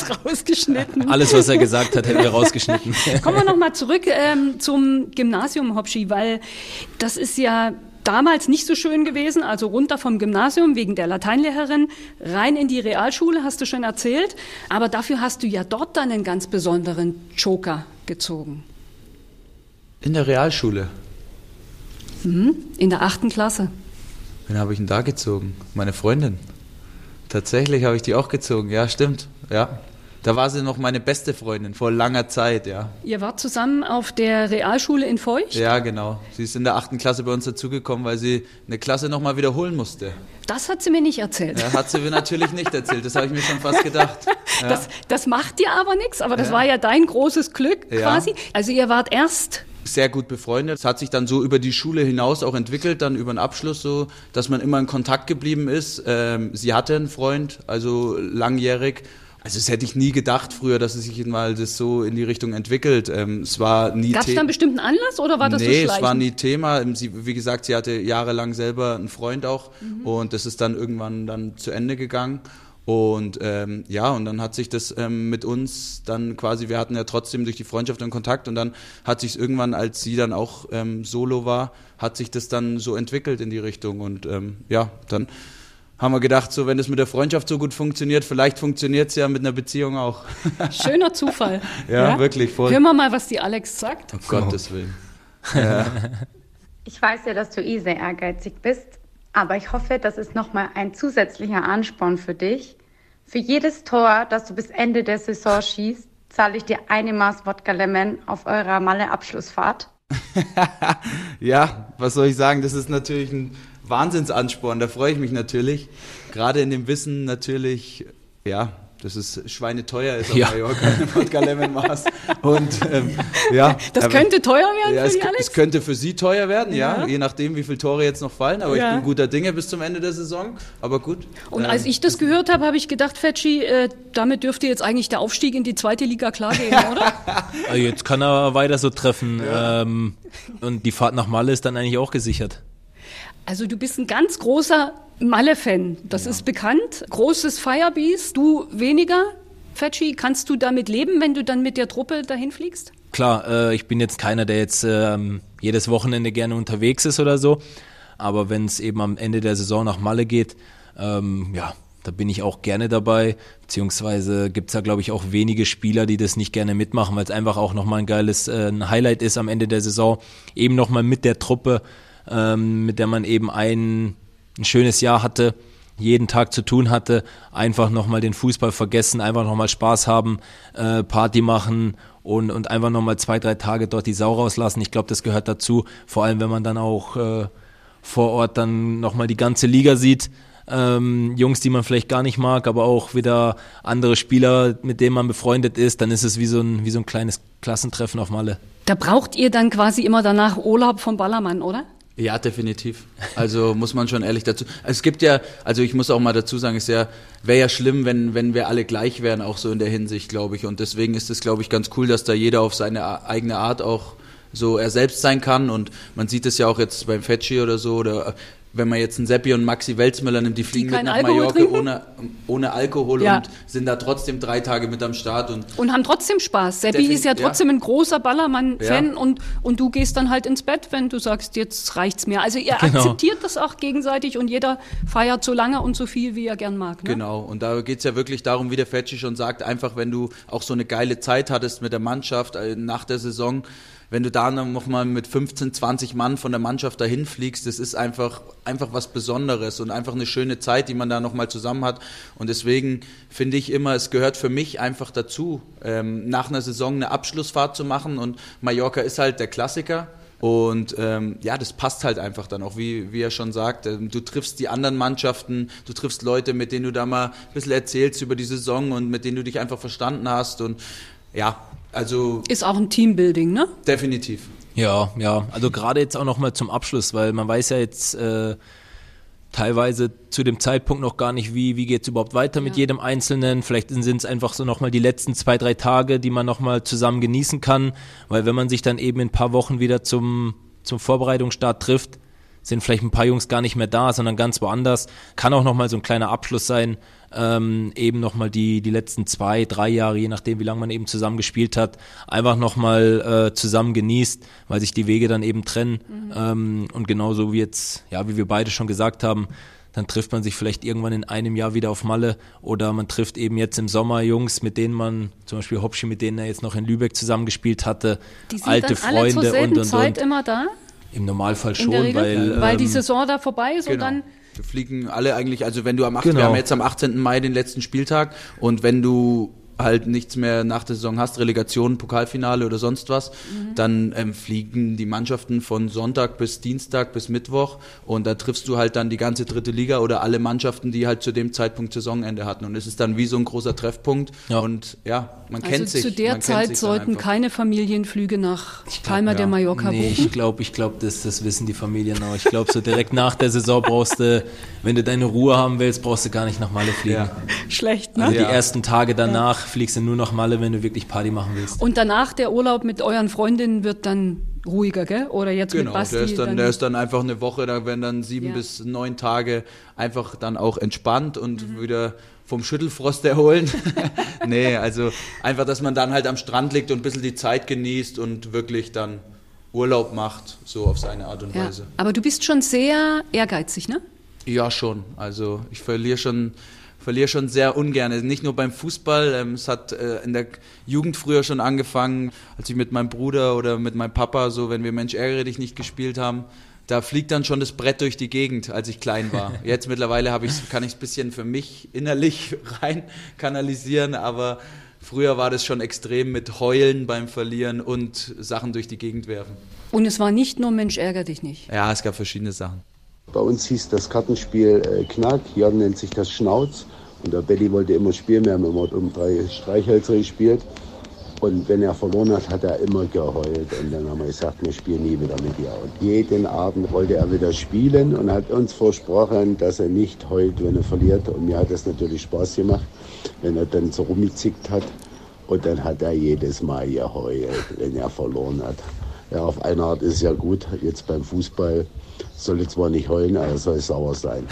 Alles, was er gesagt hat, hätten wir rausgeschnitten. Kommen wir nochmal zurück zum Gymnasium, Hopschi, weil das ist ja damals nicht so schön gewesen, also runter vom Gymnasium wegen der Lateinlehrerin, rein in die Realschule, hast du schon erzählt. Aber dafür hast du ja dort dann einen ganz besonderen Joker gezogen. In der Realschule? In der 8. Klasse. Wen habe ich denn da gezogen? Meine Freundin. Tatsächlich habe ich die auch gezogen, ja, stimmt. Ja. Da war sie noch meine beste Freundin, vor langer Zeit, ja. Ihr wart zusammen auf der Realschule in Feucht? Ja, genau. Sie ist in der 8. Klasse bei uns dazugekommen, weil sie eine Klasse nochmal wiederholen musste. Das hat sie mir nicht erzählt. Ja, hat sie mir natürlich nicht erzählt, das habe ich mir schon fast gedacht. Ja. Das macht dir aber nichts, aber das war ja dein großes Glück quasi. Ja. Also ihr wart erst... Sehr gut befreundet. Es hat sich dann so über die Schule hinaus auch entwickelt, dann über den Abschluss so, dass man immer in Kontakt geblieben ist. Sie hatte einen Freund, also langjährig. Also das hätte ich nie gedacht früher, dass es sich mal das so in die Richtung entwickelt. Es war nie. Gab es da einen bestimmten Anlass oder war das so schleichend? Nee, es war nie Thema. Wie gesagt, sie hatte jahrelang selber einen Freund auch und das ist dann irgendwann dann zu Ende gegangen. Und und dann hat sich das mit uns dann quasi, wir hatten ja trotzdem durch die Freundschaft einen Kontakt und dann hat sich irgendwann, als sie dann auch solo war, hat sich das dann so entwickelt in die Richtung und dann haben wir gedacht, so wenn es mit der Freundschaft so gut funktioniert, vielleicht funktioniert es ja mit einer Beziehung auch. Schöner Zufall. Ja, wirklich voll. Hören wir mal, was die Alex sagt. Um Gottes Willen. Ja. Ich weiß ja, dass du sehr ehrgeizig bist, aber ich hoffe, das ist nochmal ein zusätzlicher Ansporn für dich. Für jedes Tor, das du bis Ende der Saison schießt, zahle ich dir eine Maß Wodka Lemon auf eurer Malle-Abschlussfahrt. Ja, was soll ich sagen, das ist natürlich ein Wahnsinnsansporn, da freue ich mich natürlich. Gerade in dem Wissen natürlich, dass es schweineteuer ist auf Mallorca, ein Wodka Lemon Maß. Und das könnte teuer werden für die Alex? Es könnte für sie teuer werden, je nachdem, wie viele Tore jetzt noch fallen. Aber ich bin guter Dinge bis zum Ende der Saison. Aber gut. Und als ich das gehört habe, habe ich gedacht, Fetschi, damit dürfte jetzt eigentlich der Aufstieg in die 2. Liga klar gehen, oder? Jetzt kann er weiter so treffen. Ja. Und die Fahrt nach Malle ist dann eigentlich auch gesichert. Also du bist ein ganz großer Malle-Fan, das ist bekannt. Großes Firebeast, du weniger. Fetschi, kannst du damit leben, wenn du dann mit der Truppe dahin fliegst? Klar, ich bin jetzt keiner, der jetzt jedes Wochenende gerne unterwegs ist oder so. Aber wenn es eben am Ende der Saison nach Malle geht, da bin ich auch gerne dabei. Beziehungsweise gibt es da, glaube ich, auch wenige Spieler, die das nicht gerne mitmachen, weil es einfach auch nochmal ein geiles ein Highlight ist am Ende der Saison. Eben nochmal mit der Truppe, mit der man eben ein schönes Jahr hatte, jeden Tag zu tun hatte, einfach nochmal den Fußball vergessen, einfach nochmal Spaß haben, Party machen und einfach nochmal 2-3 Tage dort die Sau rauslassen. Ich glaube, das gehört dazu, vor allem wenn man dann auch vor Ort dann nochmal die ganze Liga sieht, Jungs, die man vielleicht gar nicht mag, aber auch wieder andere Spieler, mit denen man befreundet ist, dann ist es wie so ein kleines Klassentreffen auf Malle. Da braucht ihr dann quasi immer danach Urlaub vom Ballermann, oder? Ja, definitiv. Also muss man schon ehrlich dazu. Es gibt ja, also ich muss auch mal dazu sagen, wäre ja schlimm, wenn wir alle gleich wären, auch so in der Hinsicht, glaube ich. Und deswegen ist es, glaube ich, ganz cool, dass da jeder auf seine eigene Art auch so er selbst sein kann. Und man sieht es ja auch jetzt beim Fetschi oder so, oder wenn man jetzt einen Seppi und Maxi Welzmüller nimmt, die fliegen mit nach Mallorca ohne Alkohol und sind da trotzdem 3 Tage mit am Start. Und haben trotzdem Spaß. Seppi ist ja trotzdem ein großer Ballermann-Fan und du gehst dann halt ins Bett, wenn du sagst, jetzt reicht's mir. Also ihr akzeptiert das auch gegenseitig und jeder feiert so lange und so viel, wie er gern mag. Ne? Genau, und da geht's ja wirklich darum, wie der Fetschi schon sagt, einfach wenn du auch so eine geile Zeit hattest mit der Mannschaft nach der Saison, wenn du da noch mal mit 15, 20 Mann von der Mannschaft dahin fliegst, das ist einfach was Besonderes und einfach eine schöne Zeit, die man da noch mal zusammen hat. Und deswegen finde ich immer, es gehört für mich einfach dazu, nach einer Saison eine Abschlussfahrt zu machen. Und Mallorca ist halt der Klassiker. Und das passt halt einfach dann auch, wie er schon sagt. Du triffst die anderen Mannschaften, du triffst Leute, mit denen du da mal ein bisschen erzählst über die Saison und mit denen du dich einfach verstanden hast. Und also ist auch ein Teambuilding, ne? Definitiv. Ja, also gerade jetzt auch nochmal zum Abschluss, weil man weiß ja jetzt teilweise zu dem Zeitpunkt noch gar nicht, wie geht es überhaupt weiter mit jedem Einzelnen. Vielleicht sind es einfach so nochmal die letzten 2-3 Tage, die man nochmal zusammen genießen kann, weil wenn man sich dann eben in ein paar Wochen wieder zum Vorbereitungsstart trifft, sind vielleicht ein paar Jungs gar nicht mehr da, sondern ganz woanders. Kann auch nochmal so ein kleiner Abschluss sein, eben nochmal die letzten 2-3 Jahre, je nachdem wie lange man eben zusammen gespielt hat, einfach nochmal zusammen genießt, weil sich die Wege dann eben trennen. Und genauso wie jetzt, wie wir beide schon gesagt haben, dann trifft man sich vielleicht irgendwann in einem Jahr wieder auf Malle oder man trifft eben jetzt im Sommer Jungs, mit denen man, zum Beispiel Hopschi, mit denen er jetzt noch in Lübeck zusammengespielt hatte, die sind alte dann alle Freunde zur selben Zeit immer da? Im Normalfall schon, weil die Saison da vorbei ist und dann... Wir fliegen alle eigentlich, also wenn du wir haben jetzt am 18. Mai den letzten Spieltag und wenn du halt nichts mehr nach der Saison hast, Relegation, Pokalfinale oder sonst was, dann fliegen die Mannschaften von Sonntag bis Dienstag bis Mittwoch und da triffst du halt dann die ganze 3. Liga oder alle Mannschaften, die halt zu dem Zeitpunkt Saisonende hatten und es ist dann wie so ein großer Treffpunkt und ja, man kennt sich. Also zu der Zeit sollten keine Familienflüge nach Palma de Mallorca buchen? Nee, ich glaube, das wissen die Familien auch. Ich glaube, so direkt nach der Saison brauchst du, wenn du deine Ruhe haben willst, brauchst du gar nicht nach Malle fliegen. Ja. Schlecht, ne? Also die ersten Tage danach fliegst du nur nach Malle, wenn du wirklich Party machen willst. Und danach der Urlaub mit euren Freundinnen wird dann ruhiger, gell? Oder jetzt mit Basti? Der ist dann einfach eine Woche, da werden dann 7 bis 9 Tage einfach dann auch entspannt und wieder vom Schüttelfrost erholen. Nee, also einfach, dass man dann halt am Strand liegt und ein bisschen die Zeit genießt und wirklich dann Urlaub macht, so auf seine Art und Weise. Aber du bist schon sehr ehrgeizig, ne? Ja, schon. Also ich verliere schon sehr ungern. Also nicht nur beim Fußball. Es hat in der Jugend früher schon angefangen, als ich mit meinem Bruder oder mit meinem Papa, so wenn wir Mensch ärgere dich nicht gespielt haben, da fliegt dann schon das Brett durch die Gegend, als ich klein war. Jetzt mittlerweile kann ich es ein bisschen für mich innerlich rein kanalisieren, aber früher war das schon extrem mit Heulen beim Verlieren und Sachen durch die Gegend werfen. Und es war nicht nur Mensch ärgere dich nicht. Ja, es gab verschiedene Sachen. Bei uns hieß das Kartenspiel Knack, hier nennt sich das Schnauz. Und der Betty wollte immer spielen, wir haben immer um 3 Streichhölzer gespielt. Und wenn er verloren hat er immer geheult. Und dann haben wir gesagt, wir spielen nie wieder mit dir. Und jeden Abend wollte er wieder spielen und hat uns versprochen, dass er nicht heult, wenn er verliert. Und mir hat das natürlich Spaß gemacht, wenn er dann so rumgezickt hat. Und dann hat er jedes Mal geheult, wenn er verloren hat. Ja, auf eine Art ist es ja gut, jetzt beim Fußball soll er zwar nicht heulen, aber er soll sauer sein.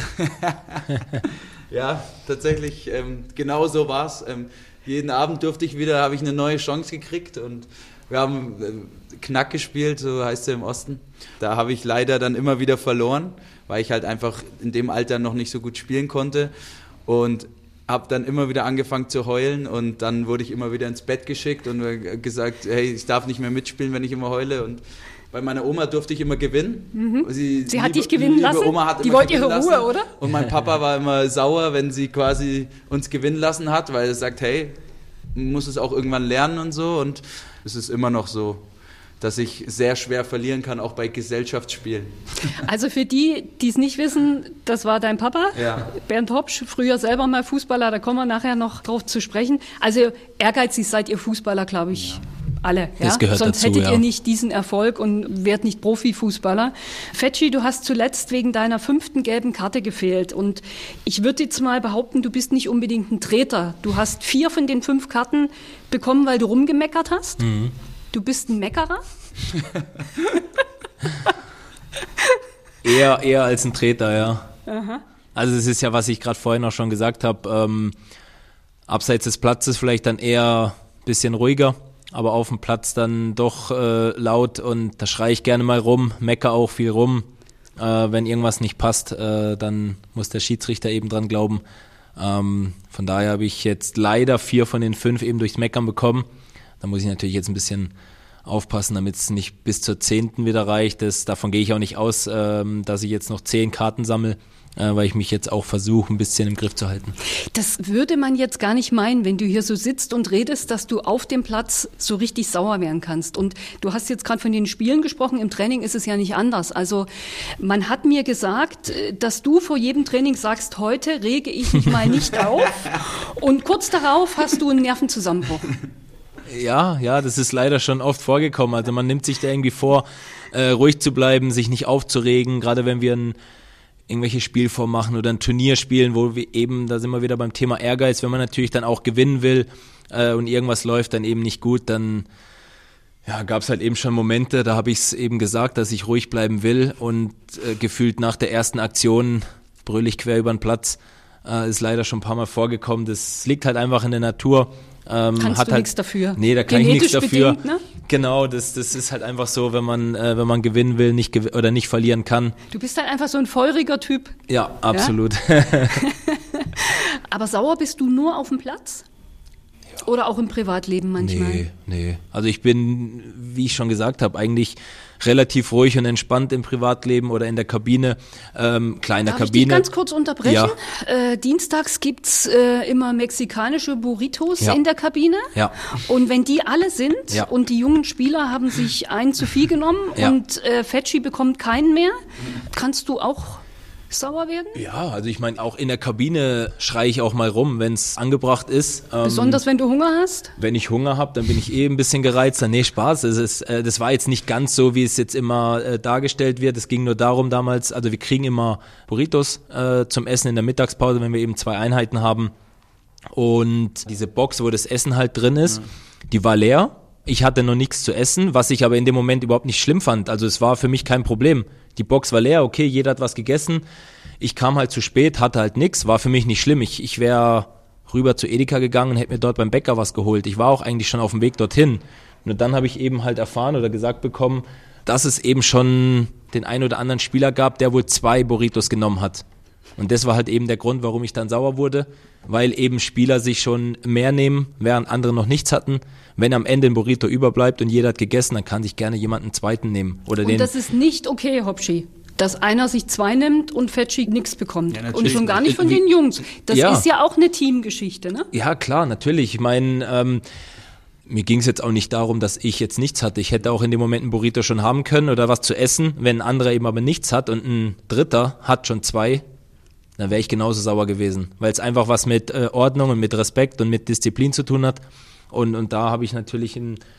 Ja, tatsächlich, genau so war es. Jeden Abend habe ich eine neue Chance gekriegt und wir haben Knack gespielt, so heißt es im Osten. Da habe ich leider dann immer wieder verloren, weil ich halt einfach in dem Alter noch nicht so gut spielen konnte und habe dann immer wieder angefangen zu heulen und dann wurde ich immer wieder ins Bett geschickt und gesagt, hey, ich darf nicht mehr mitspielen, wenn ich immer heule und bei meiner Oma durfte ich immer gewinnen. Sie hat dich gewinnen lassen? Oma hat die wollte ihre Ruhe, oder? Und mein Papa war immer sauer, wenn sie quasi uns gewinnen lassen hat, weil er sagt, hey, man muss es auch irgendwann lernen und so. Und es ist immer noch so, dass ich sehr schwer verlieren kann, auch bei Gesellschaftsspielen. Also für die, die es nicht wissen, das war dein Papa, Bernd Hopsch, früher selber mal Fußballer, da kommen wir nachher noch drauf zu sprechen. Also ehrgeizig seid ihr Fußballer, glaube ich. Ja. Alle, ja? Das gehört Sonst dazu, hättet ihr nicht diesen Erfolg und wärt nicht Profifußballer. Fetschi, du hast zuletzt wegen deiner 5. gelben Karte gefehlt und ich würde jetzt mal behaupten, du bist nicht unbedingt ein Treter. Du hast 4 von den 5 Karten bekommen, weil du rumgemeckert hast. Mhm. Du bist ein Meckerer? eher als ein Treter, ja. Aha. Also es ist ja, was ich gerade vorhin auch schon gesagt habe, abseits des Platzes vielleicht dann eher ein bisschen ruhiger. Aber auf dem Platz dann doch laut und da schreie ich gerne mal rum, mecker auch viel rum. Wenn irgendwas nicht passt, dann muss der Schiedsrichter eben dran glauben. Von daher habe ich jetzt leider 4 von den 5 eben durchs Meckern bekommen. Da muss ich natürlich jetzt ein bisschen aufpassen, damit es nicht bis zur 10. wieder reicht. Davon gehe ich auch nicht aus, dass ich jetzt noch 10 Karten sammle. Weil ich mich jetzt auch versuche, ein bisschen im Griff zu halten. Das würde man jetzt gar nicht meinen, wenn du hier so sitzt und redest, dass du auf dem Platz so richtig sauer werden kannst. Und du hast jetzt gerade von den Spielen gesprochen, im Training ist es ja nicht anders. Also man hat mir gesagt, dass du vor jedem Training sagst, heute rege ich mich mal nicht auf und kurz darauf hast du einen Nervenzusammenbruch. Ja, das ist leider schon oft vorgekommen. Also man nimmt sich da irgendwie vor, ruhig zu bleiben, sich nicht aufzuregen, gerade wenn wir irgendwelche Spielformen machen oder ein Turnier spielen, wo wir eben, da sind wir wieder beim Thema Ehrgeiz, wenn man natürlich dann auch gewinnen will und irgendwas läuft dann eben nicht gut, dann gab es halt eben schon Momente, da habe ich es eben gesagt, dass ich ruhig bleiben will und gefühlt nach der ersten Aktion brüll ich quer über den Platz. Ist leider schon ein paar Mal vorgekommen, das liegt halt einfach in der Natur. Kannst du nichts dafür? Nee, da kann ich nichts dafür. Bedingt, ne? Genau, das ist halt einfach so, wenn man gewinnen will, nicht verlieren kann. Du bist halt einfach so ein feuriger Typ. Ja, absolut. Aber sauer bist du nur auf dem Platz? Oder auch im Privatleben manchmal? Nee. Also ich bin, wie ich schon gesagt habe, eigentlich relativ ruhig und entspannt im Privatleben oder in der Kabine. Darf Kabine. Ich dich ganz kurz unterbrechen? Ja. Dienstags gibt's immer mexikanische Burritos in der Kabine. Ja. Und wenn die alle sind und die jungen Spieler haben sich einen zu viel genommen und Fetschi bekommt keinen mehr, kannst du auch sauer werden? Ja, also ich meine, auch in der Kabine schreie ich auch mal rum, wenn es angebracht ist. Besonders wenn du Hunger hast? Wenn ich Hunger habe, dann bin ich ein bisschen gereizter. Nee, Spaß. Das war jetzt nicht ganz so, wie es jetzt immer dargestellt wird. Es ging nur darum damals, also wir kriegen immer Burritos zum Essen in der Mittagspause, wenn wir eben 2 Einheiten haben. Und diese Box, wo das Essen halt drin ist, die war leer. Ich hatte noch nichts zu essen, was ich aber in dem Moment überhaupt nicht schlimm fand. Also es war für mich kein Problem. Die Box war leer, okay, jeder hat was gegessen. Ich kam halt zu spät, hatte halt nichts, war für mich nicht schlimm. Ich wäre rüber zu Edeka gegangen und hätte mir dort beim Bäcker was geholt. Ich war auch eigentlich schon auf dem Weg dorthin. Nur dann habe ich eben halt erfahren oder gesagt bekommen, dass es eben schon den einen oder anderen Spieler gab, der wohl 2 Burritos genommen hat. Und das war halt eben der Grund, warum ich dann sauer wurde, weil eben Spieler sich schon mehr nehmen, während andere noch nichts hatten. Wenn am Ende ein Burrito überbleibt und jeder hat gegessen, dann kann sich gerne jemand einen zweiten nehmen. Oder und das ist nicht okay, Hopschi, dass einer sich 2 nimmt und Fetschi nichts bekommt. Ja, und schon gar nicht von den Jungs. Das ist ja auch eine Teamgeschichte, ne? Ja, klar, natürlich. Ich meine, mir ging es jetzt auch nicht darum, dass ich jetzt nichts hatte. Ich hätte auch in dem Moment einen Burrito schon haben können oder was zu essen. Wenn ein anderer eben aber nichts hat und ein Dritter hat schon 2, dann wäre ich genauso sauer gewesen. Weil es einfach was mit Ordnung und mit Respekt und mit Disziplin zu tun hat. Und da habe ich natürlich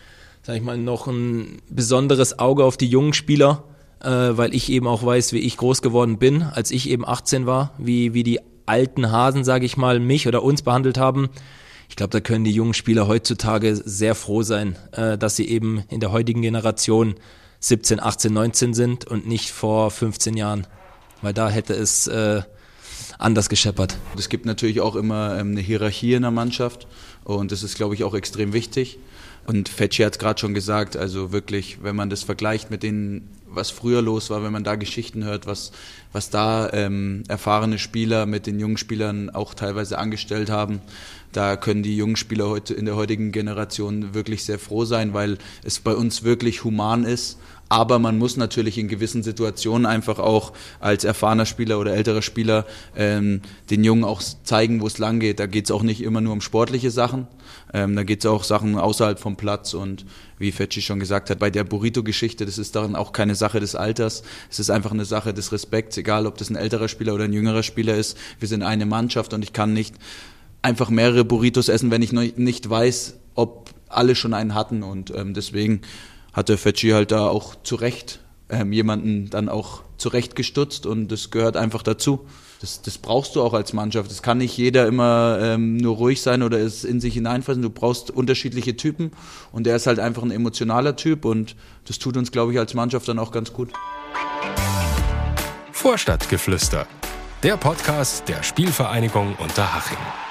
noch ein besonderes Auge auf die jungen Spieler, weil ich eben auch weiß, wie ich groß geworden bin, als ich eben 18 war, wie die alten Hasen, sage ich mal, mich oder uns behandelt haben. Ich glaube, da können die jungen Spieler heutzutage sehr froh sein, dass sie eben in der heutigen Generation 17, 18, 19 sind und nicht vor 15 Jahren. Weil da hätte es anders gescheppert. Es gibt natürlich auch immer eine Hierarchie in der Mannschaft und das ist, glaube ich, auch extrem wichtig. Und Fetschi hat es gerade schon gesagt, also wirklich, wenn man das vergleicht mit denen, was früher los war, wenn man da Geschichten hört, was da erfahrene Spieler mit den jungen Spielern auch teilweise angestellt haben, da können die jungen Spieler heute in der heutigen Generation wirklich sehr froh sein, weil es bei uns wirklich human ist. Aber man muss natürlich in gewissen Situationen einfach auch als erfahrener Spieler oder älterer Spieler den Jungen auch zeigen, wo es lang geht. Da geht es auch nicht immer nur um sportliche Sachen, da geht es auch Sachen außerhalb vom Platz. Und wie Fetschi schon gesagt hat, bei der Burrito-Geschichte, das ist dann auch keine Sache des Alters, es ist einfach eine Sache des Respekts, egal ob das ein älterer Spieler oder ein jüngerer Spieler ist. Wir sind eine Mannschaft und ich kann nicht einfach mehrere Burritos essen, wenn ich nicht weiß, ob alle schon einen hatten. Und deswegen hat der Fetschi halt da auch zu Recht jemanden dann auch zurechtgestutzt und das gehört einfach dazu. Das brauchst du auch als Mannschaft. Es kann nicht jeder immer nur ruhig sein oder es in sich hineinfressen. Du brauchst unterschiedliche Typen und er ist halt einfach ein emotionaler Typ und das tut uns, glaube ich, als Mannschaft dann auch ganz gut. Vorstadtgeflüster, der Podcast der Spielvereinigung Unterhaching.